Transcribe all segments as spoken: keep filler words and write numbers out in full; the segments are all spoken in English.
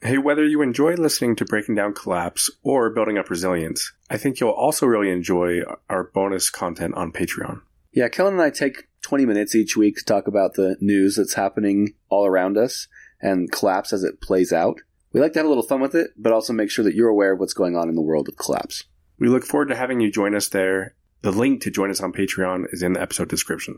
Hey, whether you enjoy listening to Breaking Down Collapse or Building Up Resilience, I think you'll also really enjoy our bonus content on Patreon. Yeah, Kellen and I take twenty minutes each week to talk about the news that's happening all around us and Collapse as it plays out. We like to have a little fun with it, but also make sure that you're aware of what's going on in the world of Collapse. We look forward to having you join us there. The link to join us on Patreon is in the episode description.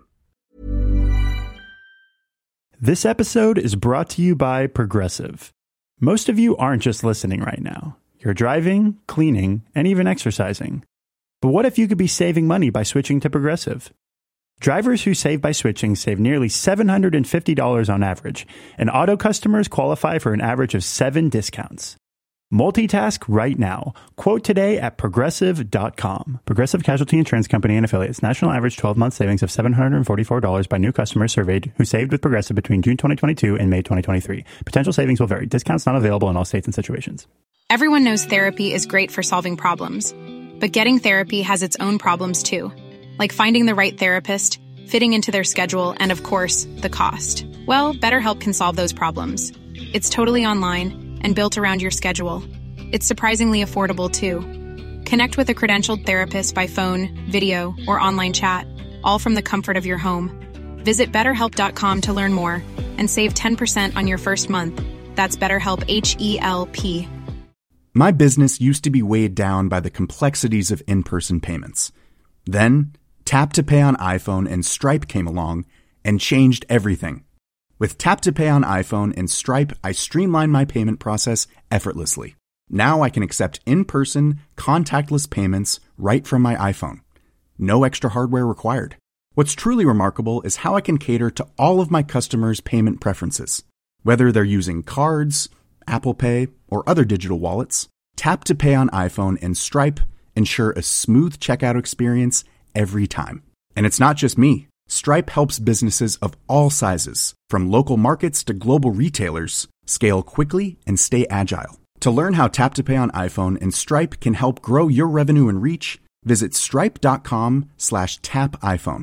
This episode is brought to you by Progressive. Most of you aren't just listening right now. You're driving, cleaning, and even exercising. But what if you could be saving money by switching to Progressive? Drivers who save by switching save nearly seven hundred fifty dollars on average, and auto customers qualify for an average of seven discounts. Multitask right now. Quote today at progressive dot com. Progressive Casualty Insurance Company and Affiliates. National average twelve-month savings of seven hundred forty-four dollars by new customers surveyed who saved with Progressive between June twenty twenty-two and May twenty twenty-three. Potential savings will vary. Discounts not available in all states and situations. Everyone knows therapy is great for solving problems. But getting therapy has its own problems too. Like finding the right therapist, fitting into their schedule, and of course, the cost. Well, BetterHelp can solve those problems. It's totally online and built around your schedule. It's surprisingly affordable, too. Connect with a credentialed therapist by phone, video, or online chat, all from the comfort of your home. Visit better help dot com to learn more and save ten percent on your first month. That's BetterHelp, H E L P. My business used to be weighed down by the complexities of in-person payments. Then, Tap to Pay on iPhone and Stripe came along and changed everything. With Tap to Pay on iPhone and Stripe, I streamlined my payment process effortlessly. Now I can accept in-person, contactless payments right from my iPhone. No extra hardware required. What's truly remarkable is how I can cater to all of my customers' payment preferences. Whether they're using cards, Apple Pay, or other digital wallets, Tap to Pay on iPhone and Stripe ensure a smooth checkout experience every time. And it's not just me. Stripe helps businesses of all sizes, from local markets to global retailers, scale quickly and stay agile. To learn how Tap to Pay on iPhone and Stripe can help grow your revenue and reach, visit stripe.com slash tap iPhone.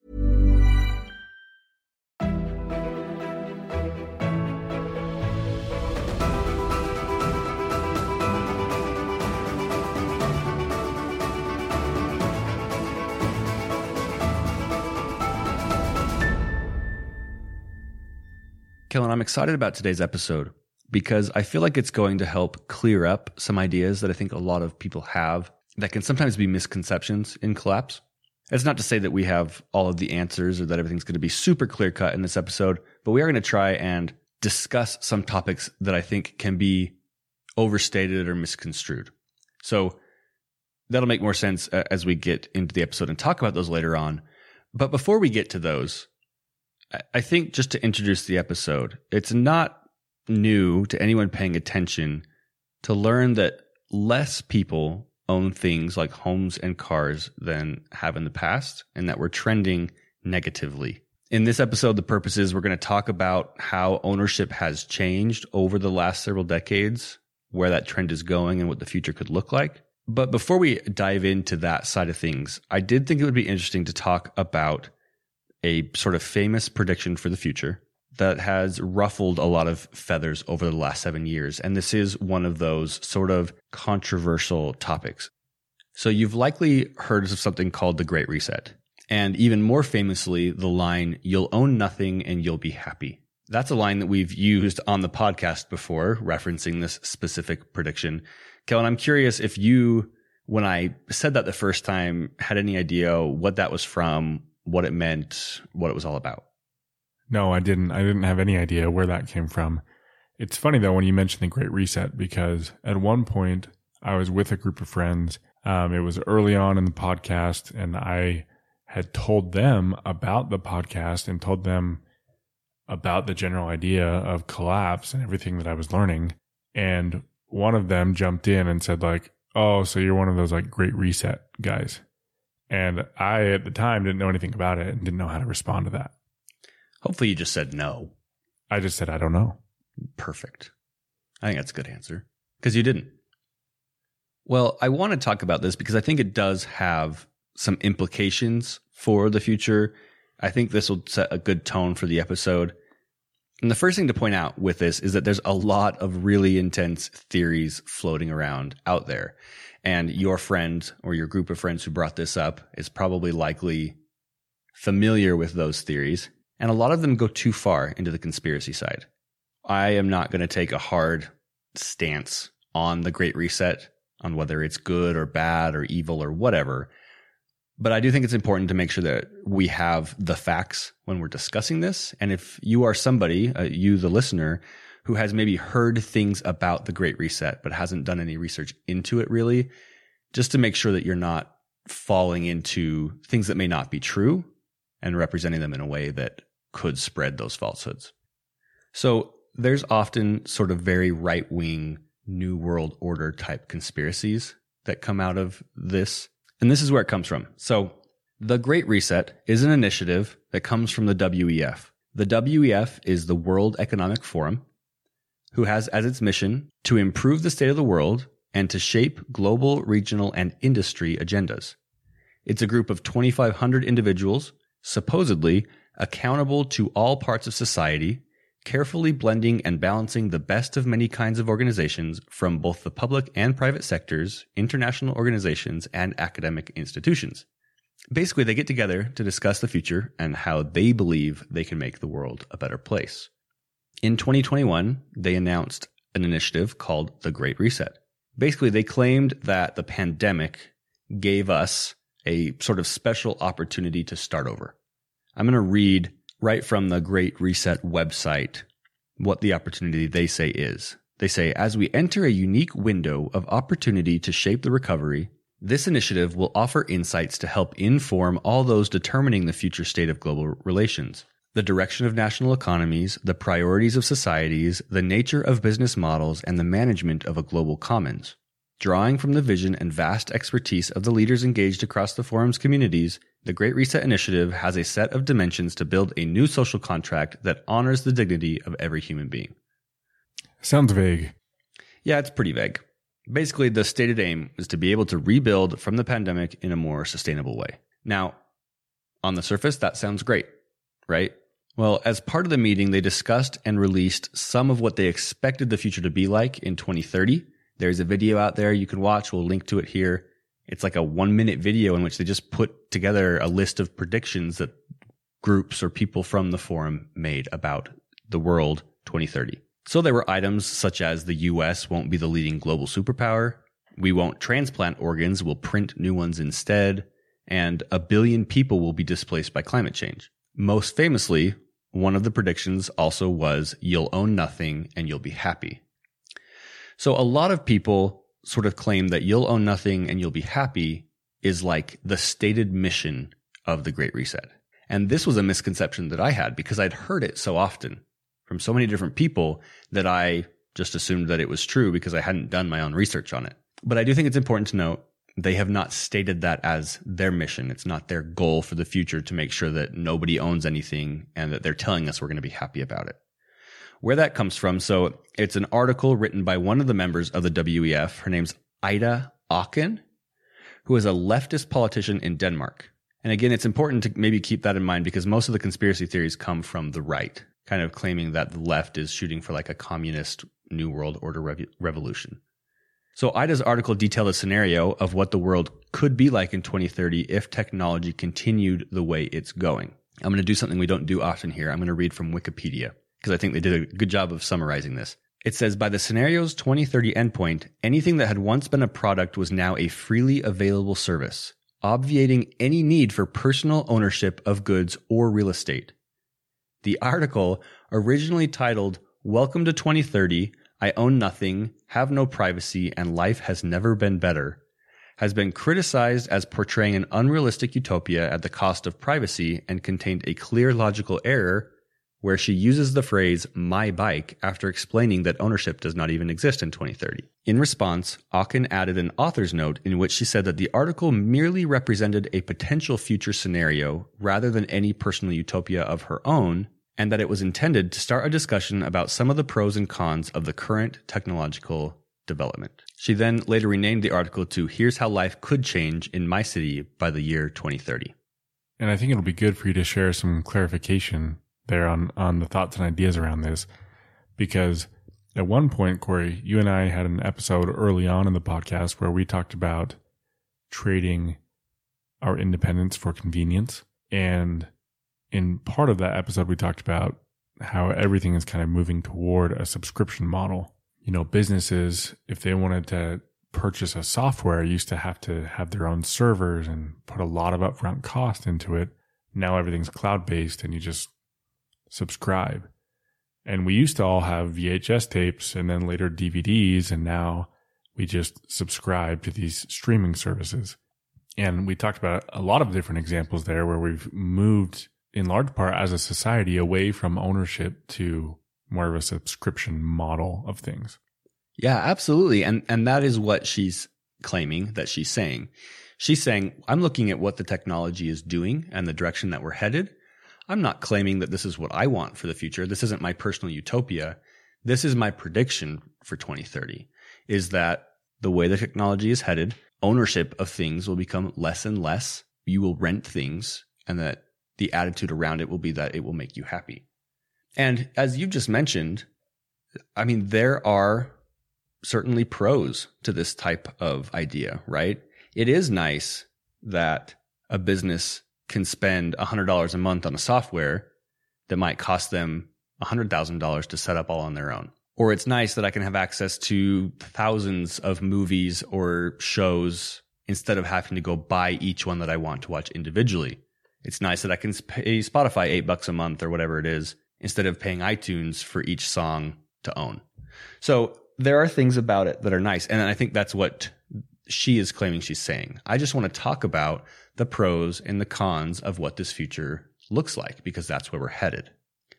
Kellen, I'm excited about today's episode because I feel like it's going to help clear up some ideas that I think a lot of people have that can sometimes be misconceptions in Collapse. It's not to say that we have all of the answers or that everything's going to be super clear cut in this episode, but we are going to try and discuss some topics that I think can be overstated or misconstrued. So that'll make more sense as we get into the episode and talk about those later on. But before we get to those, I think just to introduce the episode, it's not new to anyone paying attention to learn that less people own things like homes and cars than have in the past, and that we're trending negatively. In this episode, the purpose is we're going to talk about how ownership has changed over the last several decades, where that trend is going and what the future could look like. But before we dive into that side of things, I did think it would be interesting to talk about a sort of famous prediction for the future that has ruffled a lot of feathers over the last seven years. And this is one of those sort of controversial topics. So you've likely heard of something called the Great Reset. And even more famously, the line, "You'll own nothing and you'll be happy." That's a line that we've used on the podcast before, referencing this specific prediction. Kellen, I'm curious if you, when I said that the first time, had any idea what that was from, what it meant, what it was all about. No, I didn't. I didn't have any idea where that came from. It's funny, though, when you mentioned the Great Reset, because at one point I was with a group of friends. Um, it was early on in the podcast, and I had told them about the podcast and told them about the general idea of Collapse and everything that I was learning. And one of them jumped in and said, like, "Oh, so you're one of those like Great Reset guys." And I, at the time, didn't know anything about it and didn't know how to respond to that. Hopefully you just said no. I just said, I don't know. Perfect. I think that's a good answer because you didn't. Well, I want to talk about this because I think it does have some implications for the future. I think this will set a good tone for the episode. And the first thing to point out with this is that there's a lot of really intense theories floating around out there. And your friend or your group of friends who brought this up is probably likely familiar with those theories. And a lot of them go too far into the conspiracy side. I am not going to take a hard stance on the Great Reset, on whether it's good or bad or evil or whatever. But I do think it's important to make sure that we have the facts when we're discussing this. And if you are somebody, uh, you, the listener, who has maybe heard things about the Great Reset, but hasn't done any research into it really, just to make sure that you're not falling into things that may not be true and representing them in a way that could spread those falsehoods. So there's often sort of very right-wing New World Order type conspiracies that come out of this. And this is where it comes from. So the Great Reset is an initiative that comes from the W E F. The W E F is the World Economic Forum, who has as its mission to improve the state of the world and to shape global, regional, and industry agendas. It's a group of twenty-five hundred individuals, supposedly accountable to all parts of society, carefully blending and balancing the best of many kinds of organizations from both the public and private sectors, international organizations, and academic institutions. Basically, they get together to discuss the future and how they believe they can make the world a better place. In twenty twenty-one, they announced an initiative called the Great Reset. Basically, they claimed that the pandemic gave us a sort of special opportunity to start over. I'm going to read right from the Great Reset website what the opportunity they say is. They say, as we enter a unique window of opportunity to shape the recovery, this initiative will offer insights to help inform all those determining the future state of global relations, the direction of national economies, the priorities of societies, the nature of business models, and the management of a global commons. Drawing from the vision and vast expertise of the leaders engaged across the forum's communities, the Great Reset Initiative has a set of dimensions to build a new social contract that honors the dignity of every human being. Sounds vague. Yeah, it's pretty vague. Basically, the stated aim is to be able to rebuild from the pandemic in a more sustainable way. Now, on the surface, that sounds great, right? Well, as part of the meeting, they discussed and released some of what they expected the future to be like in twenty thirty. There's a video out there you can watch. We'll link to it here. It's like a one minute video in which they just put together a list of predictions that groups or people from the forum made about the world twenty thirty. So there were items such as the U S won't be the leading global superpower, we won't transplant organs, we'll print new ones instead, and a billion people will be displaced by climate change. Most famously, one of the predictions also was you'll own nothing and you'll be happy. So a lot of people sort of claim that you'll own nothing and you'll be happy is like the stated mission of the Great Reset. And this was a misconception that I had because I'd heard it so often from so many different people that I just assumed that it was true because I hadn't done my own research on it. But I do think it's important to note they have not stated that as their mission. It's not their goal for the future to make sure that nobody owns anything and that they're telling us we're going to be happy about it. Where that comes from, so it's an article written by one of the members of the W E F. Her name's Ida Auken, who is a leftist politician in Denmark. And again, it's important to maybe keep that in mind because most of the conspiracy theories come from the right, kind of claiming that the left is shooting for like a communist New World Order rev- revolution. So Ida's article detailed a scenario of what the world could be like in twenty thirty if technology continued the way it's going. I'm going to do something we don't do often here. I'm going to read from Wikipedia, because I think they did a good job of summarizing this. It says, by the scenario's twenty thirty endpoint, anything that had once been a product was now a freely available service, obviating any need for personal ownership of goods or real estate. The article, originally titled, Welcome to twenty thirty, I Own Nothing, Have No Privacy, and Life Has Never Been Better, has been criticized as portraying an unrealistic utopia at the cost of privacy and contained a clear logical error where she uses the phrase, my bike, after explaining that ownership does not even exist in twenty thirty. In response, Auken added an author's note in which she said that the article merely represented a potential future scenario rather than any personal utopia of her own, and that it was intended to start a discussion about some of the pros and cons of the current technological development. She then later renamed the article to Here's How Life Could Change in My City by the Year twenty thirty. And I think it'll be good for you to share some clarification there on, on the thoughts and ideas around this, because at one point, Corey, you and I had an episode early on in the podcast where we talked about trading our independence for convenience. And in part of that episode, we talked about how everything is kind of moving toward a subscription model. You know, businesses, if they wanted to purchase a software, used to have to have their own servers and put a lot of upfront cost into it. Now everything's cloud-based and you just subscribe. And we used to all have V H S tapes and then later D V Ds, and now we just subscribe to these streaming services. And we talked about a lot of different examples there where we've moved in large part as a society away from ownership to more of a subscription model of things. Yeah, absolutely. And and that is what she's claiming that she's saying. She's saying, I'm looking at what the technology is doing and the direction that we're headed. I'm not claiming that this is what I want for the future. This isn't my personal utopia. This is my prediction for twenty thirty, is that the way the technology is headed, ownership of things will become less and less. You will rent things, and that the attitude around it will be that it will make you happy. And as you just mentioned, I mean, there are certainly pros to this type of idea, right? It is nice that a business can spend one hundred dollars a month on a software that might cost them one hundred thousand dollars to set up all on their own. Or it's nice that I can have access to thousands of movies or shows instead of having to go buy each one that I want to watch individually. It's nice that I can pay Spotify eight bucks a month or whatever it is instead of paying iTunes for each song to own. So there are things about it that are nice. And I think that's what she is claiming she's saying. I just want to talk about the pros and the cons of what this future looks like, because that's where we're headed.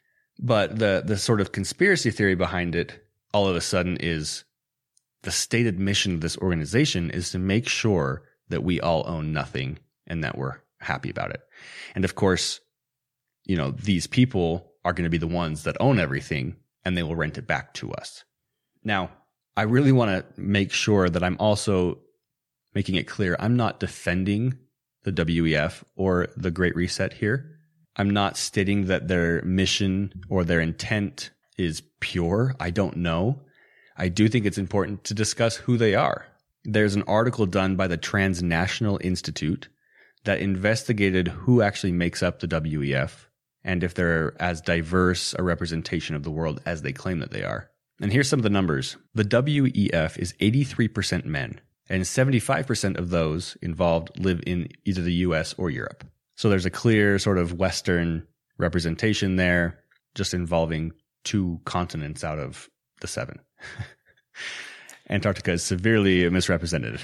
But the the sort of conspiracy theory behind it all of a sudden is the stated mission of this organization is to make sure that we all own nothing and that we're happy about it. And of course, you know, these people are going to be the ones that own everything and they will rent it back to us. Now, I really want to make sure that I'm also making it clear I'm not defending the W E F or the Great Reset here. I'm not stating that their mission or their intent is pure. I don't know. I do think it's important to discuss who they are. There's an article done by the Transnational Institute that investigated who actually makes up the W E F and if they're as diverse a representation of the world as they claim that they are. And here's some of the numbers. The W E F is eighty-three percent men, and seventy-five percent of those involved live in either the U S or Europe. So there's a clear sort of Western representation there, just involving two continents out of the seven. Antarctica is severely misrepresented.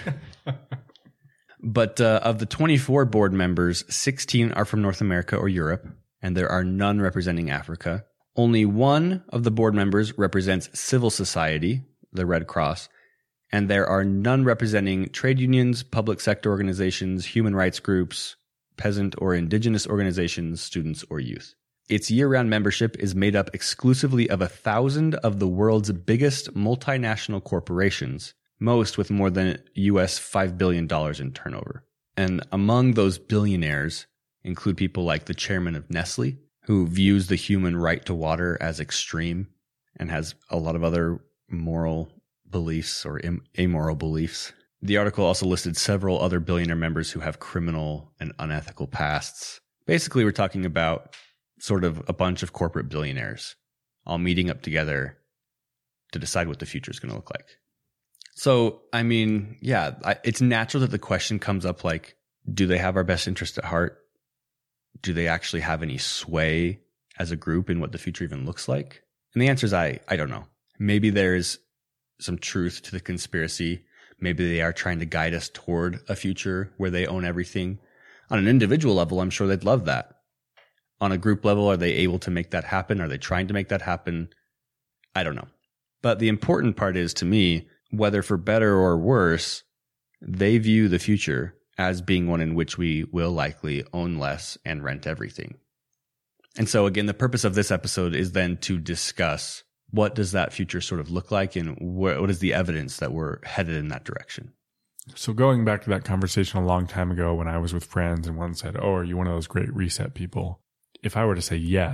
But uh, of the twenty-four board members, sixteen are from North America or Europe, and there are none representing Africa. Only one of the board members represents civil society, the Red Cross, and there are none representing trade unions, public sector organizations, human rights groups, peasant or indigenous organizations, students, or youth. Its year-round membership is made up exclusively of a thousand of the world's biggest multinational corporations, most with more than U S five billion dollars in turnover. And among those billionaires include people like the chairman of Nestle, who views the human right to water as extreme and has a lot of other moral beliefs or im- amoral beliefs. The article also listed several other billionaire members who have criminal and unethical pasts. Basically, we're talking about sort of a bunch of corporate billionaires all meeting up together to decide what the future is going to look like. So, I mean, yeah, I, it's natural that the question comes up like, do they have our best interest at heart? Do they actually have any sway as a group in what the future even looks like? And the answer is I, I don't know. Maybe there's some truth to the conspiracy. Maybe they are trying to guide us toward a future where they own everything. On an individual level, I'm sure they'd love that. On a group level, are they able to make that happen? Are they trying to make that happen? I don't know. But the important part is, to me, whether for better or worse, they view the future as being one in which we will likely own less and rent everything. And so, again, the purpose of this episode is then to discuss what does that future sort of look like and wh- what is the evidence that we're headed in that direction. So going back to that conversation a long time ago when I was with friends and one said, oh, are you one of those Great Reset people? If I were to say yes,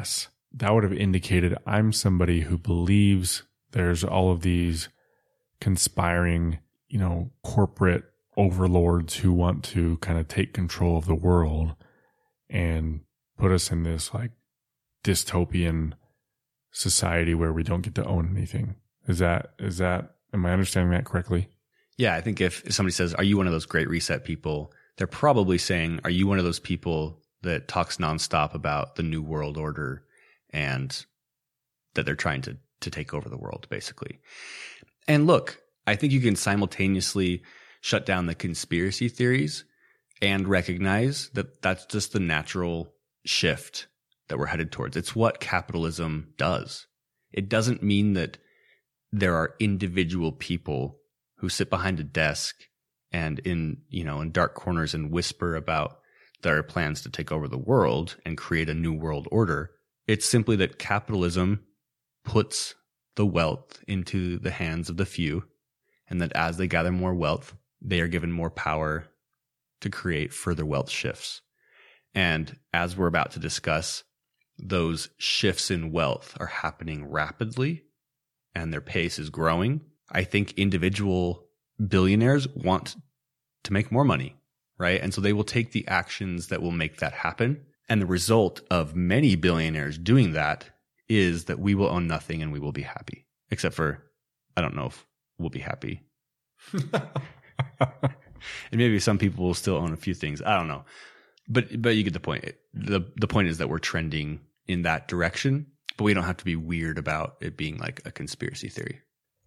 that would have indicated I'm somebody who believes there's all of these conspiring, you know, corporate overlords who want to kind of take control of the world and put us in this like dystopian society where we don't get to own anything. Is that, is that, am I understanding that correctly? Yeah, I think if somebody says, are you one of those great reset people? They're probably saying, are you one of those people that talks nonstop about the new world order and that they're trying to, to take over the world, basically? And look, I think you can simultaneously shut down the conspiracy theories and recognize that that's just the natural shift that we're headed towards. It's what capitalism does. It doesn't mean that there are individual people who sit behind a desk and in, you know, in dark corners and whisper about their plans to take over the world and create a new world order. It's simply that capitalism puts the wealth into the hands of the few, and that as they gather more wealth, they are given more power to create further wealth shifts. And as we're about to discuss, those shifts in wealth are happening rapidly and their pace is growing. I think individual billionaires want to make more money, right? And so they will take the actions that will make that happen. And the result of many billionaires doing that is that we will own nothing and we will be happy. Except for, I don't know if we'll be happy. And maybe some people will still own a few things. I don't know. But but you get the point. The the point is that we're trending in that direction, but we don't have to be weird about it being like a conspiracy theory.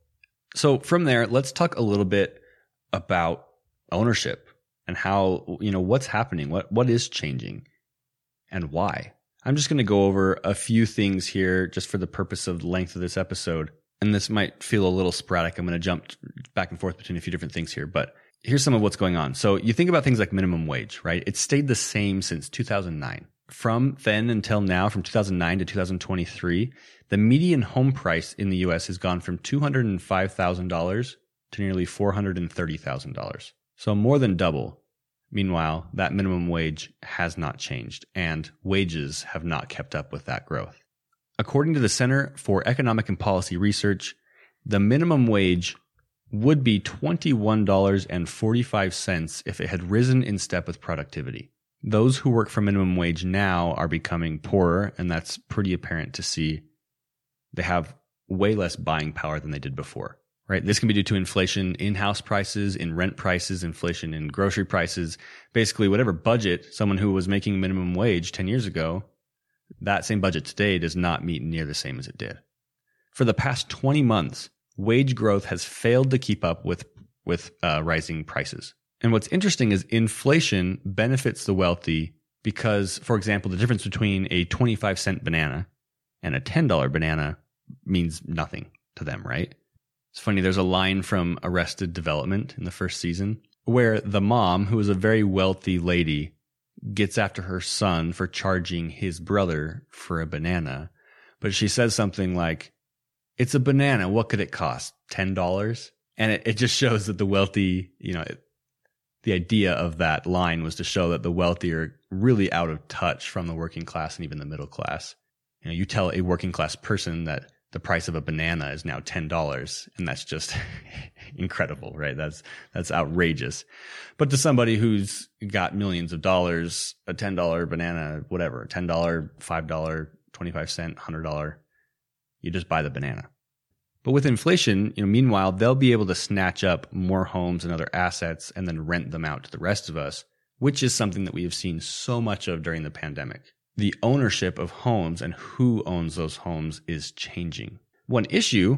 So from there, let's talk a little bit about ownership and how, you know, what's happening, what what is changing and why. I'm just going to go over a few things here just for the purpose of the length of this episode. And this might feel a little sporadic. I'm going to jump back and forth between a few different things here, but here's some of what's going on. So you think about things like minimum wage, right? It's stayed the same since two thousand nine. From then until now, from two thousand nine to two thousand twenty-three, the median home price in the U S has gone from two hundred five thousand dollars to nearly four hundred thirty thousand dollars. So more than double. Meanwhile, that minimum wage has not changed, and wages have not kept up with that growth. According to the Center for Economic and Policy Research, the minimum wage would be twenty-one dollars and forty-five cents if it had risen in step with productivity. Those who work for minimum wage now are becoming poorer, and that's pretty apparent to see. They have way less buying power than they did before, right? This can be due to inflation in house prices, in rent prices, inflation in grocery prices. Basically, whatever budget someone who was making minimum wage ten years ago, that same budget today does not meet near the same as it did. For the past twenty months, wage growth has failed to keep up with, with uh, rising prices. And what's interesting is inflation benefits the wealthy because, for example, the difference between a twenty-five cent banana and a ten dollar banana means nothing to them, right? It's funny, there's a line from Arrested Development in the first season where the mom, who is a very wealthy lady, gets after her son for charging his brother for a banana. But she says something like, "It's a banana. What could it cost? ten dollars?" And it, it just shows that the wealthy, you know, it, the idea of that line was to show that the wealthy are really out of touch from the working class and even the middle class. You know, you tell a working class person that the price of a banana is now ten dollars, and that's just incredible, right? That's that's outrageous. But to somebody who's got millions of dollars, a ten dollar banana, whatever, ten dollars, five dollars, twenty-five cents, one hundred dollars, you just buy the banana. But with inflation, you know, meanwhile, they'll be able to snatch up more homes and other assets and then rent them out to the rest of us, which is something that we have seen so much of during the pandemic. The ownership of homes and who owns those homes is changing. One issue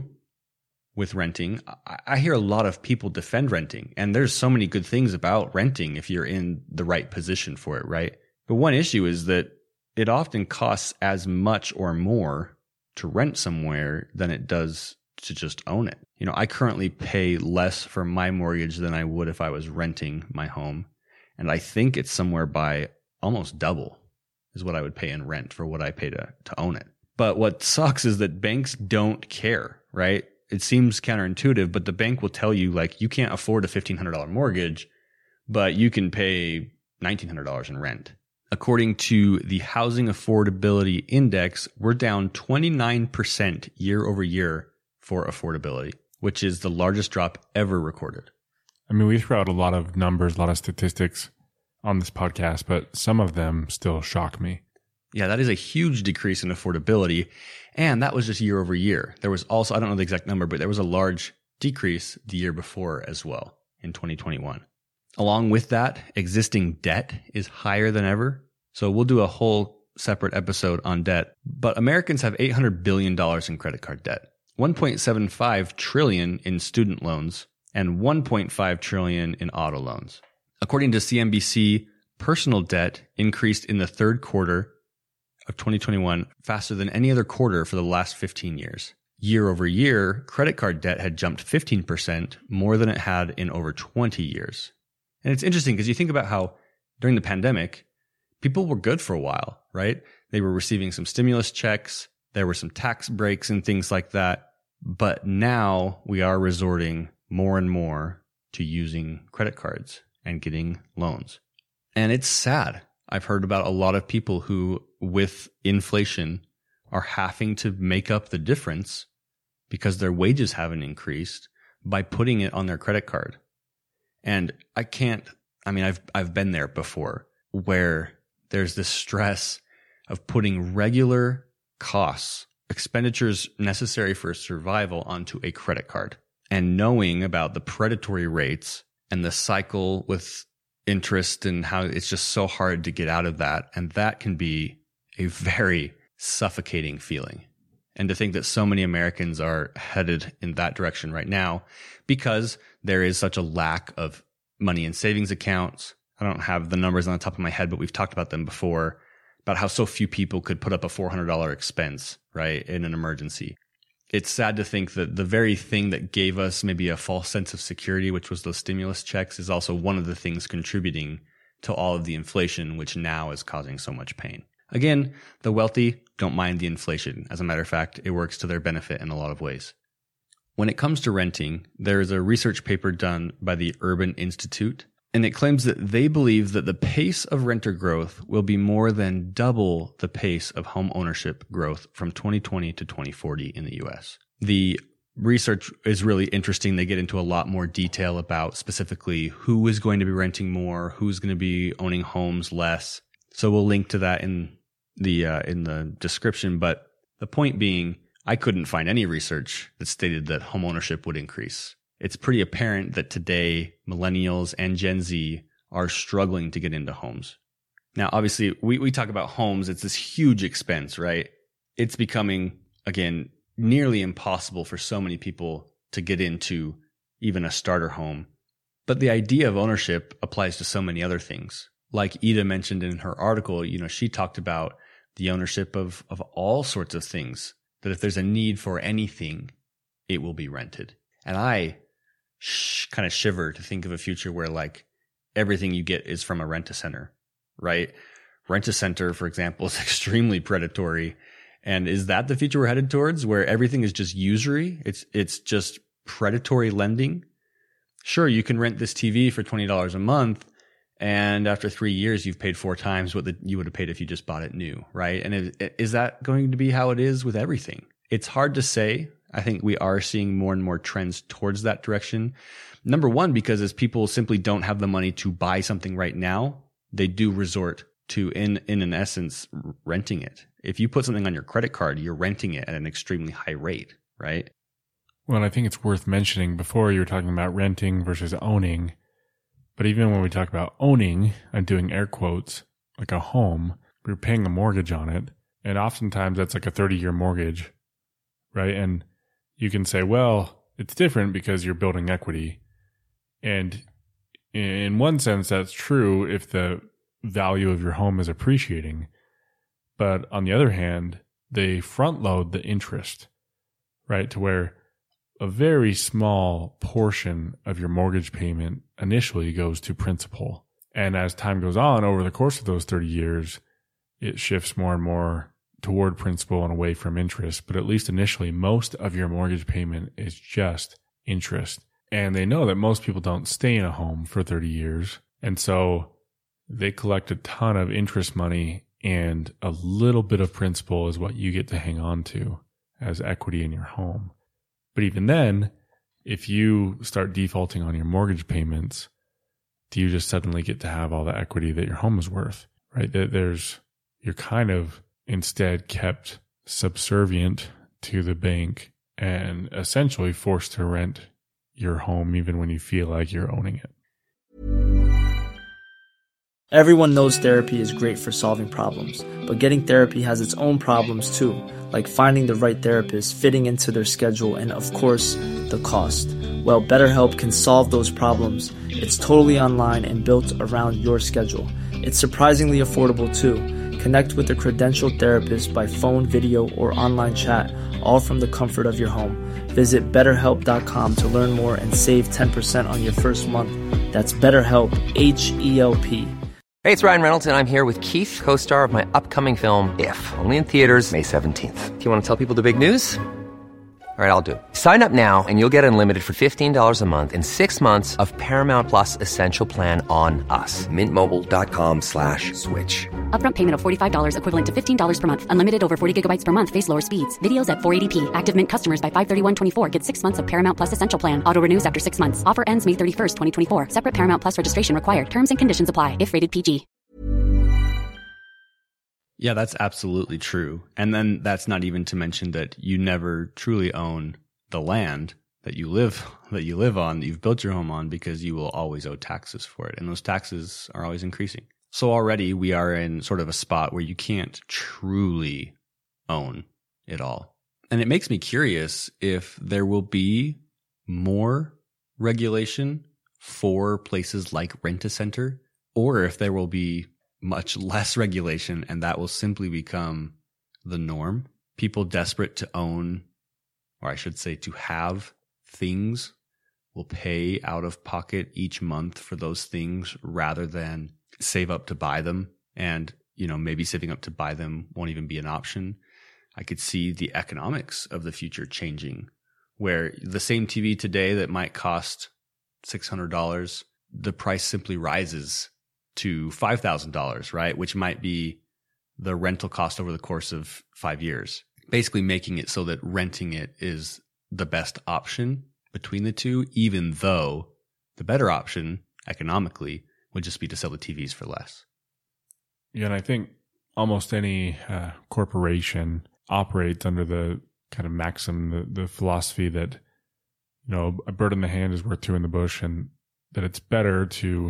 with renting, I hear a lot of people defend renting, and there's so many good things about renting if you're in the right position for it, right? But one issue is that it often costs as much or more to rent somewhere than it does to just own it. You know, I currently pay less for my mortgage than I would if I was renting my home. And I think it's somewhere by almost double is what I would pay in rent for what I pay to, to own it. But what sucks is that banks don't care, right? It seems counterintuitive, but the bank will tell you, like, you can't afford a fifteen hundred dollars mortgage, but you can pay nineteen hundred dollars in rent. According to the Housing Affordability Index, we're down twenty-nine percent year over year for affordability, which is the largest drop ever recorded. I mean, we throw out a lot of numbers, a lot of statistics on this podcast, but some of them still shock me. Yeah, that is a huge decrease in affordability. And that was just year over year. There was also, I don't know the exact number, but there was a large decrease the year before as well in twenty twenty-one. Along with that, existing debt is higher than ever. So we'll do a whole separate episode on debt. But Americans have eight hundred billion dollars in credit card debt, one point seven five trillion dollars in student loans, and one point five trillion dollars in auto loans. According to C N B C, personal debt increased in the third quarter of twenty twenty-one faster than any other quarter for the last fifteen years. Year over year, credit card debt had jumped fifteen percent, more than it had in over twenty years. And it's interesting because you think about how during the pandemic, people were good for a while, right? They were receiving some stimulus checks. There were some tax breaks and things like that. But now we are resorting more and more to using credit cards and getting loans. And it's sad. I've heard about a lot of people who, with inflation, are having to make up the difference because their wages haven't increased by putting it on their credit card. And I can't, I mean, I've, I've been there before where there's this stress of putting regular costs, expenditures necessary for survival onto a credit card, and knowing about the predatory rates and the cycle with interest and how it's just so hard to get out of that. And that can be a very suffocating feeling. And to think that so many Americans are headed in that direction right now because there is such a lack of money in savings accounts. I don't have the numbers on the top of my head, but we've talked about them before, about how so few people could put up a four hundred dollars expense, right, in an emergency. It's sad to think that the very thing that gave us maybe a false sense of security, which was those stimulus checks, is also one of the things contributing to all of the inflation, which now is causing so much pain. Again, the wealthy don't mind the inflation. As a matter of fact, it works to their benefit in a lot of ways. When it comes to renting, there is a research paper done by the Urban Institute, and it claims that they believe that the pace of renter growth will be more than double the pace of home ownership growth from twenty twenty to twenty forty in the U S. The research is really interesting. They get into a lot more detail about specifically who is going to be renting more, who's going to be owning homes less. So we'll link to that in the uh, in the description. But the point being, I couldn't find any research that stated that home ownership would increase. It's pretty apparent that today millennials and Gen Z are struggling to get into homes. Now, obviously, we, we talk about homes. It's this huge expense, right? It's becoming, again, nearly impossible for so many people to get into even a starter home. But the idea of ownership applies to so many other things. Like Ida mentioned in her article, you know, she talked about the ownership of, of all sorts of things, that if there's a need for anything, it will be rented. And I sh- kind of shiver to think of a future where like everything you get is from a rent-a-center, right? Rent-a-center, for example, is extremely predatory. And is that the future we're headed towards, where everything is just usury? It's it's just predatory lending? Sure, you can rent this T V for twenty dollars a month, and after three years, you've paid four times what the, you would have paid if you just bought it new, right? And is, is that going to be how it is with everything? It's hard to say. I think we are seeing more and more trends towards that direction. Number one, because as people simply don't have the money to buy something right now, they do resort to, in, in an essence, renting it. If you put something on your credit card, you're renting it at an extremely high rate, right? Well, I think it's worth mentioning, before you were talking about renting versus owning, but even when we talk about owning, I'm doing air quotes, like a home, we're paying a mortgage on it. And oftentimes that's like a thirty-year mortgage, right? And you can say, well, it's different because you're building equity. And in one sense, that's true if the value of your home is appreciating. But on the other hand, they front load the interest, right? To where a very small portion of your mortgage payment initially goes to principal. And as time goes on, over the course of those thirty years, it shifts more and more toward principal and away from interest. But at least initially, most of your mortgage payment is just interest. And they know that most people don't stay in a home for thirty years. And so they collect a ton of interest money, and a little bit of principal is what you get to hang on to as equity in your home. But even then, if you start defaulting on your mortgage payments, do you just suddenly get to have all the equity that your home is worth, right? There's, you're kind of instead kept subservient to the bank and essentially forced to rent your home even when you feel like you're owning it. Everyone knows therapy is great for solving problems, but getting therapy has its own problems too, like finding the right therapist, fitting into their schedule, and of course, the cost. Well, BetterHelp can solve those problems. It's totally online and built around your schedule. It's surprisingly affordable too. Connect with a credentialed therapist by phone, video, or online chat, all from the comfort of your home. Visit better help dot com to learn more and save ten percent on your first month. That's BetterHelp, H E L P. Hey, it's Ryan Reynolds, and I'm here with Keith, co-star of my upcoming film, If, only in theaters May seventeenth. Do you want to tell people the big news? All right, I'll do it. Sign up now and you'll get unlimited for fifteen dollars a month and six months of Paramount Plus Essential Plan on us. Mint Mobile dot com slash switch. Upfront payment of forty-five dollars equivalent to fifteen dollars per month. Unlimited over forty gigabytes per month. Face lower speeds. Videos at four eighty p. Active Mint customers by five thirty-one twenty-four get six months of Paramount Plus Essential Plan. Auto renews after six months. Offer ends May thirty-first, twenty twenty-four. Separate Paramount Plus registration required. Terms and conditions apply if rated P G. Yeah, that's absolutely true. And then that's not even to mention that you never truly own the land that you live that you live on, that you've built your home on, because you will always owe taxes for it. And those taxes are always increasing. So already we are in sort of a spot where you can't truly own it all. And it makes me curious if there will be more regulation for places like Rent-A-Center, or if there will be much less regulation and that will simply become the norm. People desperate to own, or I should say to have things, will pay out of pocket each month for those things rather than save up to buy them. And, you know, maybe saving up to buy them won't even be an option. I could see the economics of the future changing, where the same T V today that might cost six hundred dollars, the price simply rises to five thousand dollars, right? Which might be the rental cost over the course of five years. Basically making it so that renting it is the best option between the two, even though the better option economically would just be to sell the T Vs for less. Yeah, and I think almost any uh, corporation operates under the kind of maxim, the, the philosophy that, you know, a bird in the hand is worth two in the bush, and that it's better to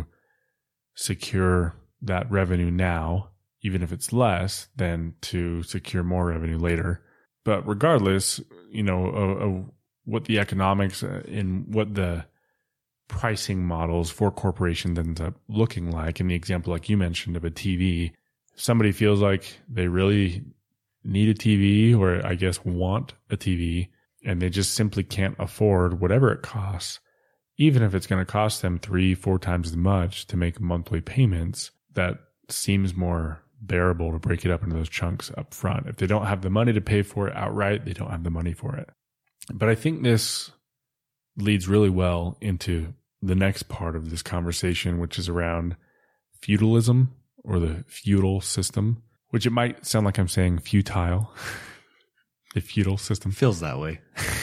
secure that revenue now, even if it's less, than to secure more revenue later. But regardless, you know, of, of what the economics and what the pricing models for corporations ends up looking like, in the example like you mentioned of a T V, if somebody feels like they really need a T V, or I guess want a T V, and they just simply can't afford whatever it costs, even if it's going to cost them three, four times as much to make monthly payments, that seems more bearable to break it up into those chunks up front. If they don't have the money to pay for it outright, they don't have the money for it. But I think this leads really well into the next part of this conversation, which is around feudalism, or the feudal system, which it might sound like I'm saying futile. The feudal system. Feels that way.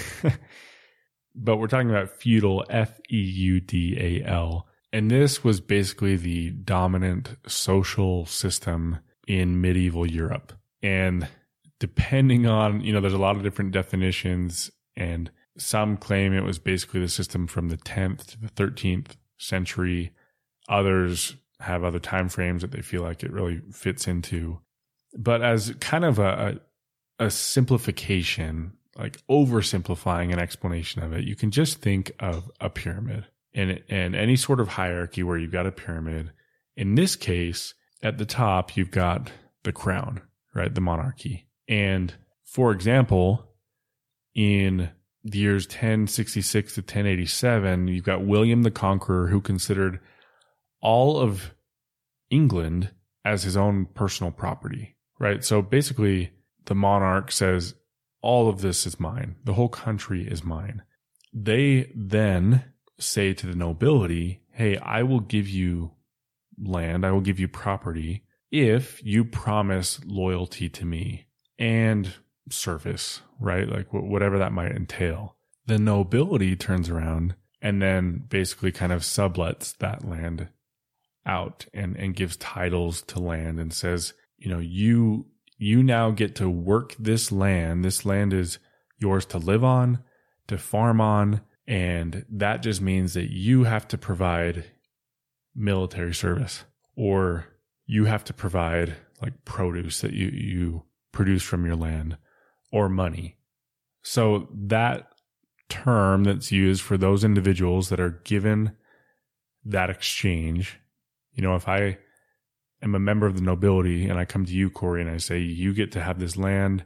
But we're talking about feudal, F E U D A L. And this was basically the dominant social system in medieval Europe. And depending on, you know, there's a lot of different definitions, and some claim it was basically the system from the tenth to the thirteenth century. Others have other time frames that they feel like it really fits into. But as kind of a, a, a simplification, like oversimplifying an explanation of it, you can just think of a pyramid, and, and any sort of hierarchy where you've got a pyramid. In this case, at the top, you've got the crown, right? The monarchy. And for example, in the years ten sixty-six to ten eighty-seven, you've got William the Conqueror, who considered all of England as his own personal property, right? So basically, the monarch says, all of this is mine. The whole country is mine. They then say to the nobility, hey, I will give you land, I will give you property if you promise loyalty to me and service, right? Like wh- whatever that might entail. The nobility turns around and then basically kind of sublets that land out and, and gives titles to land and says, you know, you, you now get to work this land. This land is yours to live on, to farm on. And that just means that you have to provide military service, or you have to provide like produce that you, you produce from your land, or money. So that term that's used for those individuals that are given that exchange, you know, if I am a member of the nobility and I come to you, Corey, and I say, you get to have this land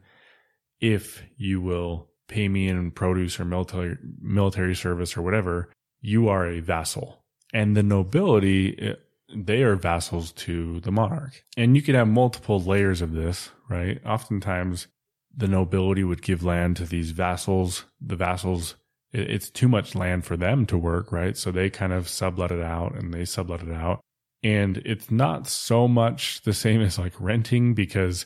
if you will pay me in produce or military military service or whatever, you are a vassal. And the nobility, they are vassals to the monarch. And you could have multiple layers of this, right? Oftentimes, the nobility would give land to these vassals. The vassals, it's too much land for them to work, right? So they kind of sublet it out and they sublet it out. And it's not so much the same as like renting, because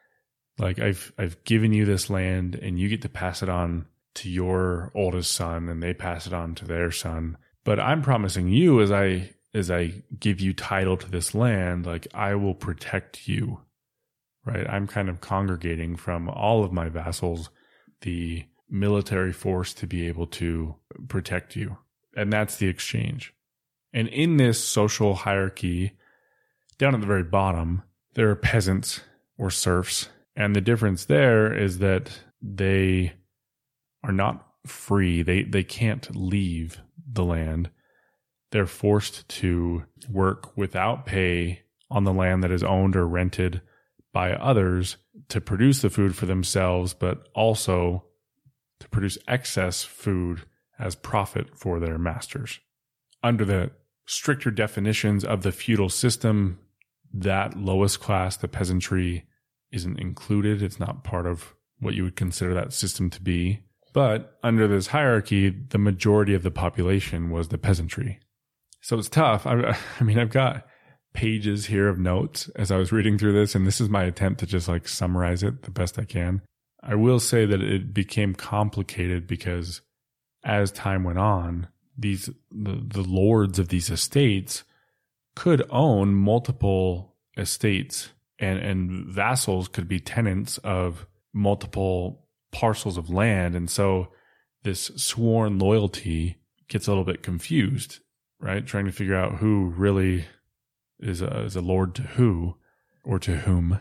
like I've I've given you this land and you get to pass it on to your oldest son and they pass it on to their son. But I'm promising you as I as I give you title to this land, like I will protect you, right? I'm kind of congregating from all of my vassals the military force to be able to protect you. And that's the exchange. And in this social hierarchy, down at the very bottom, there are peasants or serfs. And the difference there is that they are not free. They they can't leave the land. They're forced to work without pay on the land that is owned or rented by others to produce the food for themselves, but also to produce excess food as profit for their masters. Under the stricter definitions of the feudal system, that lowest class, the peasantry, isn't included. It's not part of what you would consider that system to be. But under this hierarchy, the majority of the population was the peasantry. So it's tough. I, I mean, I've got pages here of notes as I was reading through this, and this is my attempt to just like summarize it the best I can. I will say that it became complicated because as time went on, these the, the lords of these estates could own multiple estates, and, and vassals could be tenants of multiple parcels of land. And so this sworn loyalty gets a little bit confused, right? Trying to figure out who really is a, is a lord to who or to whom.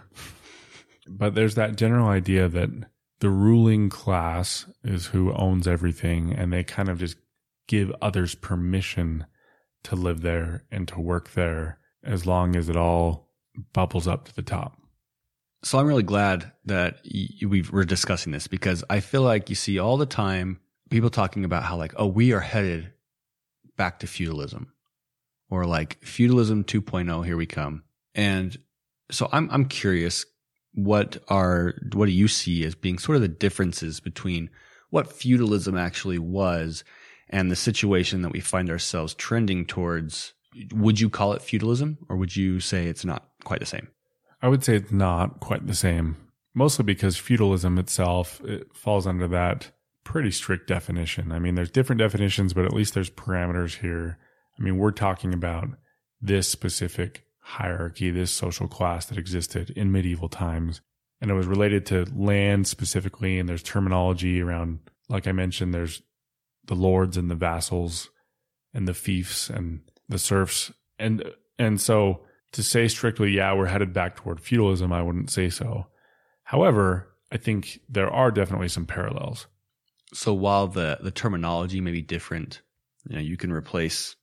But there's that general idea that the ruling class is who owns everything, and they kind of just give others permission to live there and to work there as long as it all bubbles up to the top. So I'm really glad that y- we we're discussing this, because I feel like you see all the time people talking about how like, oh, we are headed back to feudalism, or like feudalism two point oh, here we come. And so I'm I'm curious, what are what do you see as being sort of the differences between what feudalism actually was and the situation that we find ourselves trending towards? Would you call it feudalism, or would you say it's not quite the same? I would say it's not quite the same, mostly because feudalism itself, it falls under that pretty strict definition. I mean, there's different definitions, but at least there's parameters here. I mean, we're talking about this specific hierarchy, this social class that existed in medieval times, and it was related to land specifically, and there's terminology around, like I mentioned, there's the lords and the vassals and the fiefs and the serfs. And, and so to say strictly, yeah, we're headed back toward feudalism, I wouldn't say so. However, I think there are definitely some parallels. So while the, the terminology may be different, you know, you can replace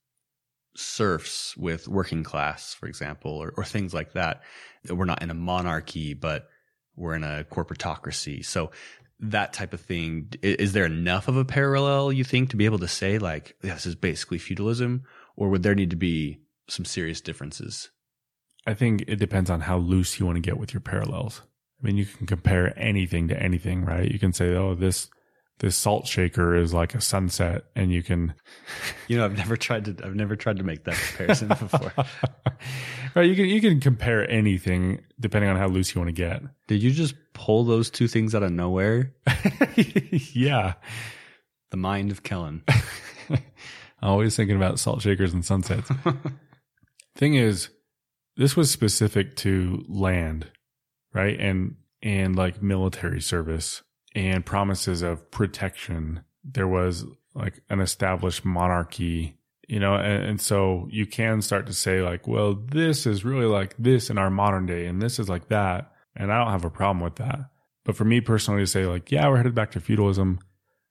serfs with working class, for example, or, or things like that. We're not in a monarchy, but we're in a corporatocracy. So that type of thing, is there enough of a parallel, you think, to be able to say like, yeah, this is basically feudalism, or would there need to be some serious differences? I think it depends on how loose you want to get with your parallels. I mean, you can compare anything to anything, right? You can say, oh, this this salt shaker is like a sunset, and you can, you know, I've never tried to, I've never tried to make that comparison before. Right, you can you can compare anything depending on how loose you want to get. Did you just pull those two things out of nowhere? Yeah. The mind of Kellen. Always thinking about salt shakers and sunsets. Thing is, this was specific to land, right? And and like military service and promises of protection. There was like an established monarchy, you know, and, and so you can start to say like, well, this is really like this in our modern day and this is like that. And I don't have a problem with that. But for me personally to say like, yeah, we're headed back to feudalism,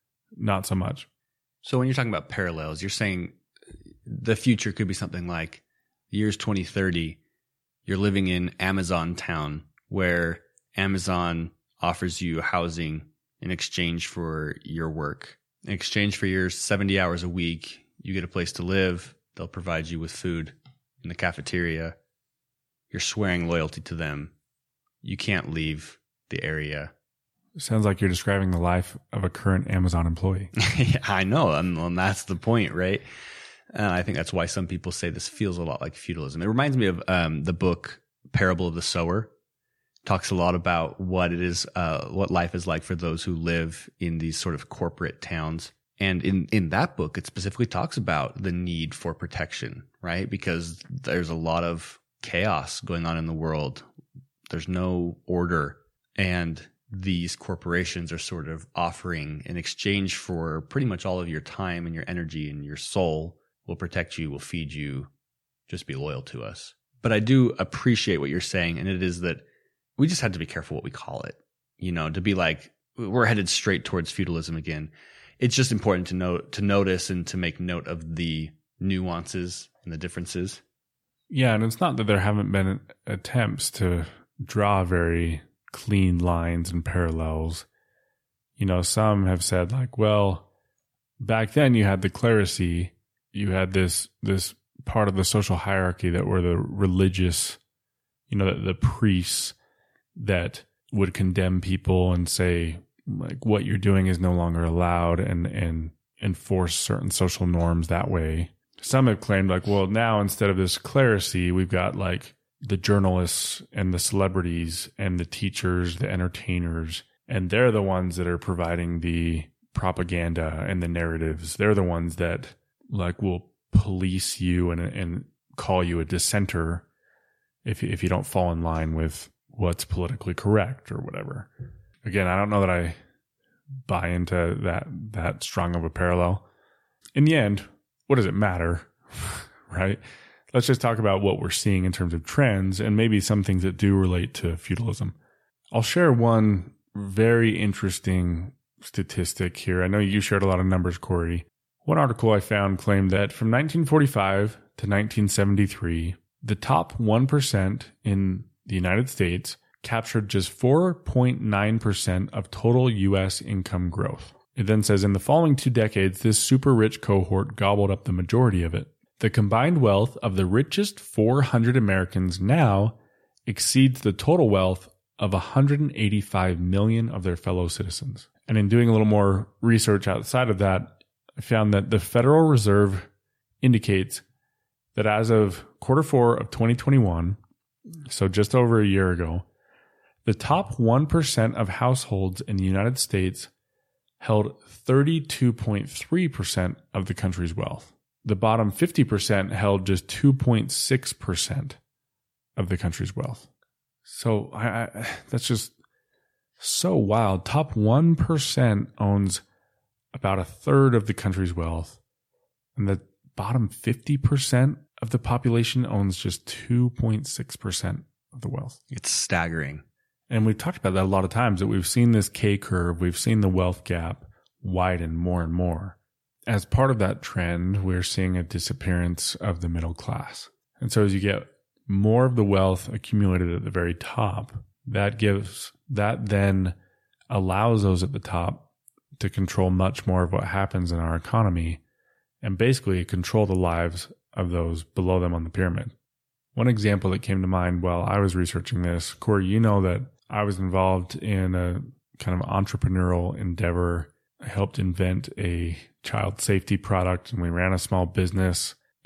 not so much. So when you're talking about parallels, you're saying the future could be something like years twenty thirty, you're living in Amazon town where Amazon offers you housing in exchange for your work. In exchange for your seventy hours a week, you get a place to live. They'll provide you with food in the cafeteria. You're swearing loyalty to them. You can't leave the area. Sounds like you're describing the life of a current Amazon employee. Yeah, I know. And, and that's the point, right? And I think that's why some people say this feels a lot like feudalism. It reminds me of um, the book Parable of the Sower. Talks a lot about what it is, uh, what life is like for those who live in these sort of corporate towns. And in, in that book, it specifically talks about the need for protection, right? Because there's a lot of chaos going on in the world. There's no order. And these corporations are sort of offering in exchange for pretty much all of your time and your energy and your soul, we'll protect you, we'll feed you, just be loyal to us. But I do appreciate what you're saying, and it is that we just had to be careful what we call it. You know, to be like, we're headed straight towards feudalism again. It's just important to note, to notice and to make note of the nuances and the differences. Yeah, and it's not that there haven't been attempts to draw very clean lines and parallels. You know, some have said like, well, back then you had the clerisy, you had this this part of the social hierarchy that were the religious, you know, the, the priests that would condemn people and say like what you're doing is no longer allowed and and enforce certain social norms that way. Some have claimed like, well, now instead of this clerisy, we've got like the journalists and the celebrities and the teachers, the entertainers, and they're the ones that are providing the propaganda and the narratives. They're the ones that like will police you and and call you a dissenter if if you don't fall in line with what's politically correct or whatever. Again, I don't know that I buy into that that strong of a parallel. In the end, what does it matter, right? Let's just talk about what we're seeing in terms of trends and maybe some things that do relate to feudalism. I'll share one very interesting statistic here. I know you shared a lot of numbers, Corey. One article I found claimed that from nineteen forty-five to nineteen seventy-three, the top one percent in the United States captured just four point nine percent of total U S income growth. It then says, in the following two decades, this super rich cohort gobbled up the majority of it. The combined wealth of the richest four hundred Americans now exceeds the total wealth of one hundred eighty-five million of their fellow citizens. And in doing a little more research outside of that, I found that the Federal Reserve indicates that as of quarter four of twenty twenty-one, so just over a year ago, the top one percent of households in the United States held thirty-two point three percent of the country's wealth. The bottom fifty percent held just two point six percent of the country's wealth. So I, I, that's just so wild. Top one percent owns about a third of the country's wealth, and the bottom fifty percent of the population owns just two point six percent of the wealth. It's staggering. And we've talked about that a lot of times, that we've seen this K curve, we've seen the wealth gap widen more and more. As part of that trend, we're seeing a disappearance of the middle class. And so as you get more of the wealth accumulated at the very top, that gives, that then allows those at the top to control much more of what happens in our economy and basically control the lives of those below them on the pyramid. One example that came to mind while I was researching this, Corey, you know that I was involved in a kind of entrepreneurial endeavor. I helped invent a child safety product and we ran a small business.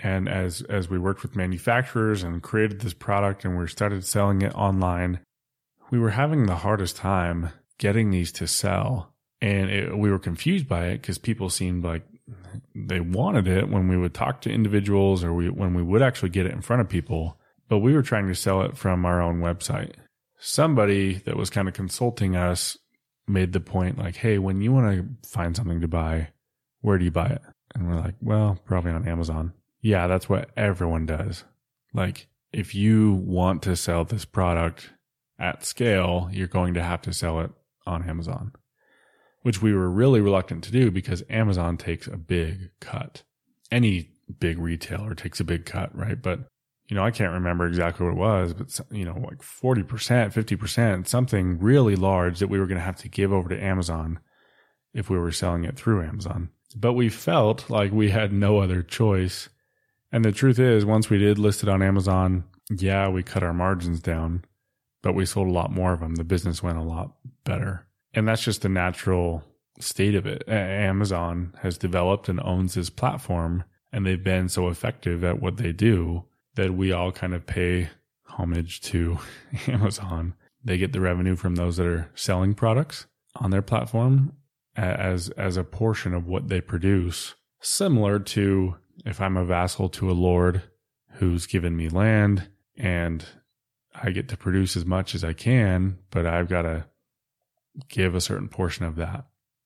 And as as we worked with manufacturers and created this product and we started selling it online, we were having the hardest time getting these to sell. And it, we were confused by it because people seemed like they wanted it when we would talk to individuals or we, when we would actually get it in front of people. But we were trying to sell it from our own website. Somebody that was kind of consulting us made the point like, hey, when you want to find something to buy, where do you buy it? And we're like, well, probably on Amazon. Yeah, that's what everyone does. Like, if you want to sell this product at scale, you're going to have to sell it on Amazon, which we were really reluctant to do because Amazon takes a big cut. Any big retailer takes a big cut, right? But, you know, I can't remember exactly what it was, but, you know, like forty percent, fifty percent, something really large that we were going to have to give over to Amazon if we were selling it through Amazon. But we felt like we had no other choice. And the truth is, once we did list it on Amazon, yeah, we cut our margins down, but we sold a lot more of them. The business went a lot better. And that's just the natural state of it. Amazon has developed and owns this platform, and they've been so effective at what they do that we all kind of pay homage to Amazon. They get the revenue from those that are selling products on their platform as as a portion of what they produce, similar to if I'm a vassal to a lord who's given me land and I get to produce as much as I can, but I've got to give a certain portion of that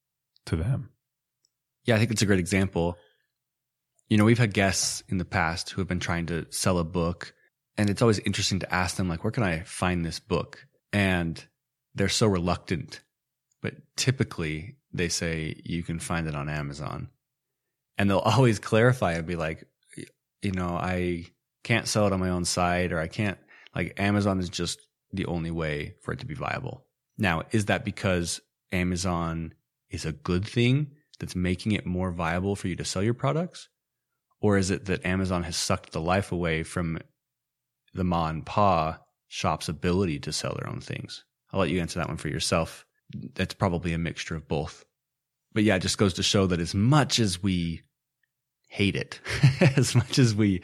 to them. Yeah, I think it's a great example. You know, we've had guests in the past who have been trying to sell a book, and it's always interesting to ask them, like, where can I find this book? And they're so reluctant, but typically they say you can find it on Amazon. And they'll always clarify and be like, you know, I can't sell it on my own site, or I can't, like, Amazon is just the only way for it to be viable. Now, is that because Amazon is a good thing that's making it more viable for you to sell your products? Or is it that Amazon has sucked the life away from the ma and pa shop's ability to sell their own things? I'll let you answer that one for yourself. That's probably a mixture of both. But yeah, it just goes to show that as much as we hate it, as much as we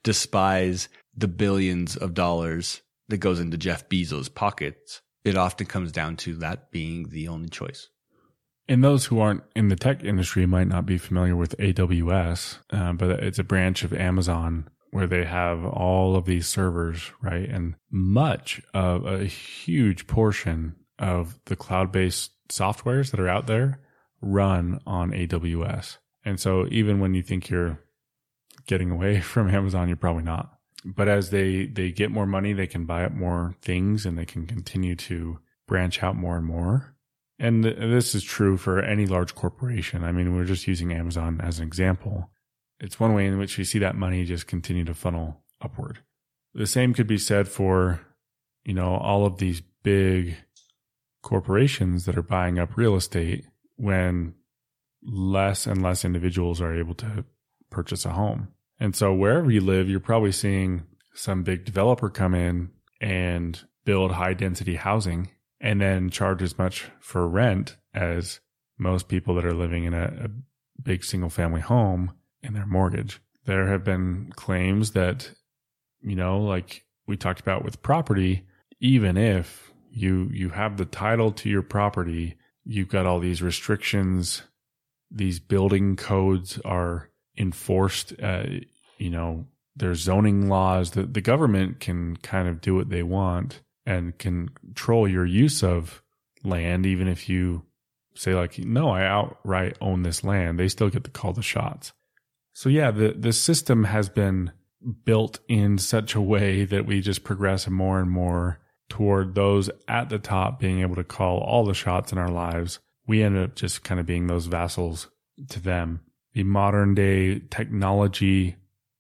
despise the billions of dollars that goes into Jeff Bezos' pockets, it often comes down to that being the only choice. And those who aren't in the tech industry might not be familiar with A W S, uh, but it's a branch of Amazon where they have all of these servers, right? And much of a huge portion of the cloud-based softwares that are out there run on A W S. And so even when you think you're getting away from Amazon, you're probably not. But as they, they get more money, they can buy up more things and they can continue to branch out more and more. And th- this is true for any large corporation. I mean, we're just using Amazon as an example. It's one way in which we see that money just continue to funnel upward. The same could be said for, you know, all of these big corporations that are buying up real estate when less and less individuals are able to purchase a home. And so wherever you live, you're probably seeing some big developer come in and build high density housing and then charge as much for rent as most people that are living in a, a big single family home in their mortgage. There have been claims that, you know, like we talked about with property, even if you you have the title to your property, you've got all these restrictions, these building codes are enforced, uh, you know, there's zoning laws that the government can kind of do what they want and can control your use of land. Even if you say like, no, I outright own this land, they still get to call the shots. So yeah, the, the system has been built in such a way that we just progress more and more toward those at the top being able to call all the shots in our lives. We end up just kind of being those vassals to them. The modern day technology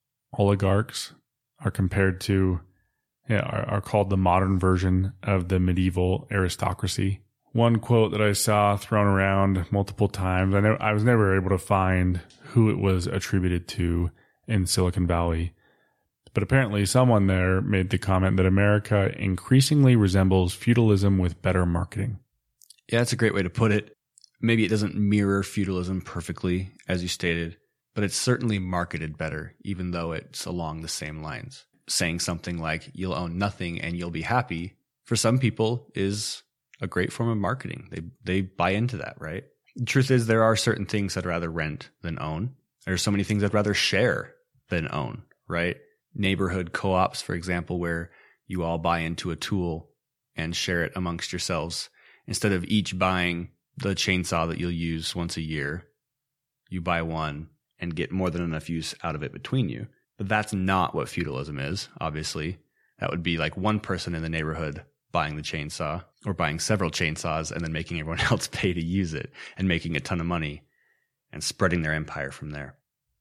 oligarchs are compared to, yeah, are, are called the modern version of the medieval aristocracy. One quote that I saw thrown around multiple times, I know I was never able to find who it was attributed to in Silicon Valley, but apparently someone there made the comment that America increasingly resembles feudalism with better marketing. Yeah, that's a great way to put it. Maybe it doesn't mirror feudalism perfectly, as you stated, but it's certainly marketed better, even though it's along the same lines. Saying something like, you'll own nothing and you'll be happy, for some people is a great form of marketing. They they buy into that, right? The truth is, there are certain things I'd rather rent than own. There's so many things I'd rather share than own, right? Neighborhood co-ops, for example, where you all buy into a tool and share it amongst yourselves. Instead of each buying the chainsaw that you'll use once a year, you buy one and get more than enough use out of it between you. But that's not what feudalism is, obviously. That would be like one person in the neighborhood buying the chainsaw, or buying several chainsaws and then making everyone else pay to use it and making a ton of money and spreading their empire from there.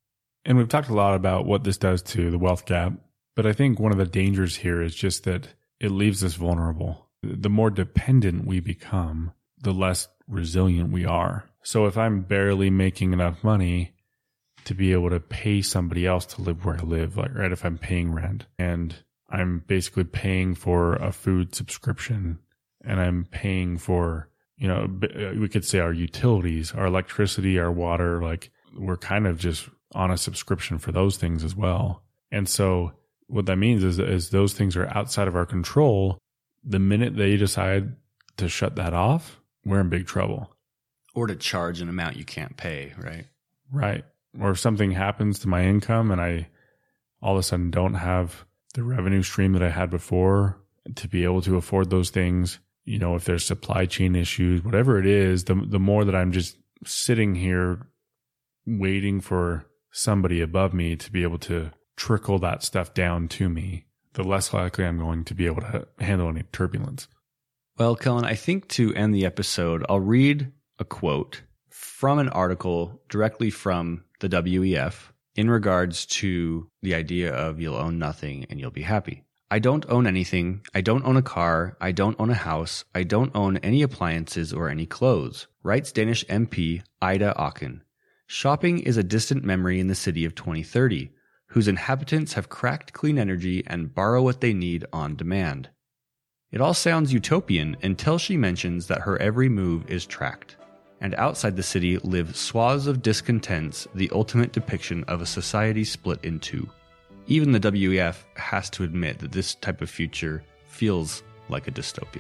And we've talked a lot about what this does to the wealth gap, but I think one of the dangers here is just that it leaves us vulnerable. The more dependent we become, the less resilient we are. So if I'm barely making enough money to be able to pay somebody else to live where I live, like, right, if I'm paying rent and I'm basically paying for a food subscription and I'm paying for, you know, we could say our utilities, our electricity, our water, like we're kind of just on a subscription for those things as well. And so what that means is, is those things are outside of our control. The minute they decide to shut that off, we're in big trouble. Or to charge an amount you can't pay, right? Right. Or if something happens to my income and I all of a sudden don't have the revenue stream that I had before to be able to afford those things, you know, if there's supply chain issues, whatever it is, the the more that I'm just sitting here waiting for somebody above me to be able to trickle that stuff down to me, the less likely I'm going to be able to handle any turbulence. Well, Kellen, I think to end the episode, I'll read a quote from an article directly from the W E F in regards to the idea of you'll own nothing and you'll be happy. I don't own anything. I don't own a car. I don't own a house. I don't own any appliances or any clothes, writes Danish M P Ida Auken. Shopping is a distant memory in the city of twenty thirty, whose inhabitants have cracked clean energy and borrow what they need on demand. It all sounds utopian until she mentions that her every move is tracked. And outside the city live swaths of discontents, the ultimate depiction of a society split in two. Even the W E F has to admit that this type of future feels like a dystopia.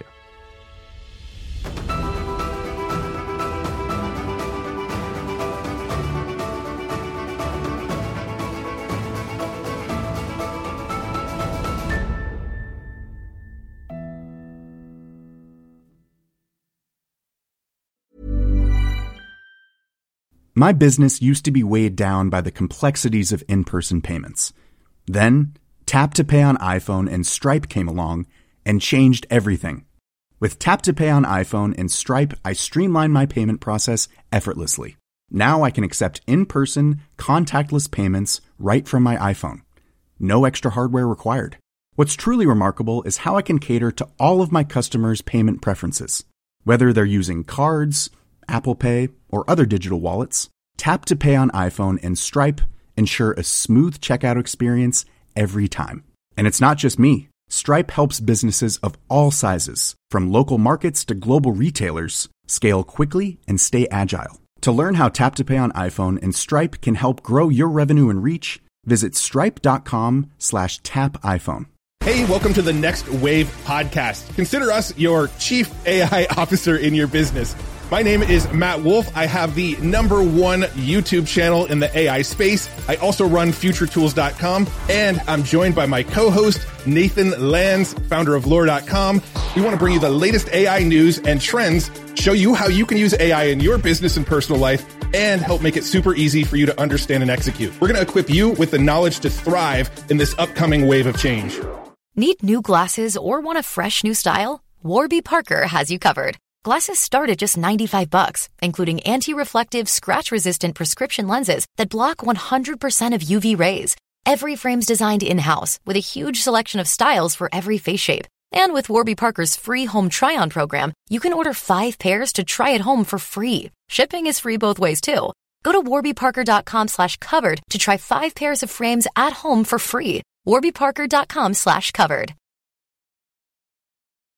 My business used to be weighed down by the complexities of in-person payments. Then, Tap to Pay on iPhone and Stripe came along and changed everything. With Tap to Pay on iPhone and Stripe, I streamlined my payment process effortlessly. Now I can accept in-person, contactless payments right from my iPhone. No extra hardware required. What's truly remarkable is how I can cater to all of my customers' payment preferences. Whether they're using cards, Apple Pay, or other digital wallets, Tap to Pay on iPhone and Stripe ensure a smooth checkout experience every time. And it's not just me. Stripe helps businesses of all sizes, from local markets to global retailers, scale quickly and stay agile. To learn how Tap to Pay on iPhone and Stripe can help grow your revenue and reach, visit stripe.com slash tap iPhone. Hey, welcome to the Next Wave podcast. Consider us your chief A I officer in your business. My name is Matt Wolf. I have the number one YouTube channel in the A I space. I also run future tools dot com, and I'm joined by my co-host, Nathan Lands, founder of lore dot com. We want to bring you the latest A I news and trends, show you how you can use A I in your business and personal life, and help make it super easy for you to understand and execute. We're going to equip you with the knowledge to thrive in this upcoming wave of change. Need new glasses or want a fresh new style? Warby Parker has you covered. Glasses start at just ninety-five bucks, including anti-reflective, scratch-resistant prescription lenses that block one hundred percent of U V rays. Every frame's designed in-house with a huge selection of styles for every face shape. And with Warby Parker's free home try-on program, you can order five pairs to try at home for free. Shipping is free both ways, too. Go to warbyparker.com slash covered to try five pairs of frames at home for free. warbyparker.com slash covered.